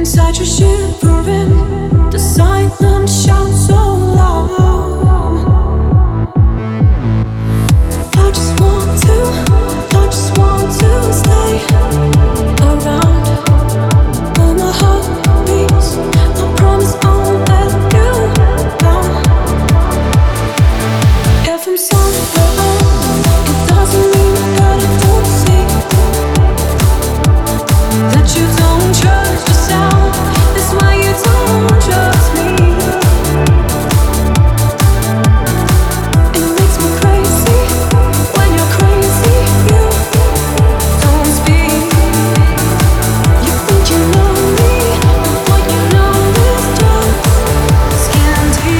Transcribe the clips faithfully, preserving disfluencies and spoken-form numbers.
inside you're shivering. The silence shouts so loud. I just want to, I just want to stay around. When my heart beats, I promise I won't let you down. If I'm somewhere, it doesn't mean that I don't see that you don't trust yourself. That's why you don't trust me. It makes me crazy when you're crazy. You don't speak. You think you know me, but what you know is just scanty.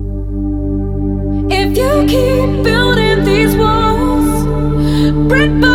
If you keep building these walls, brick by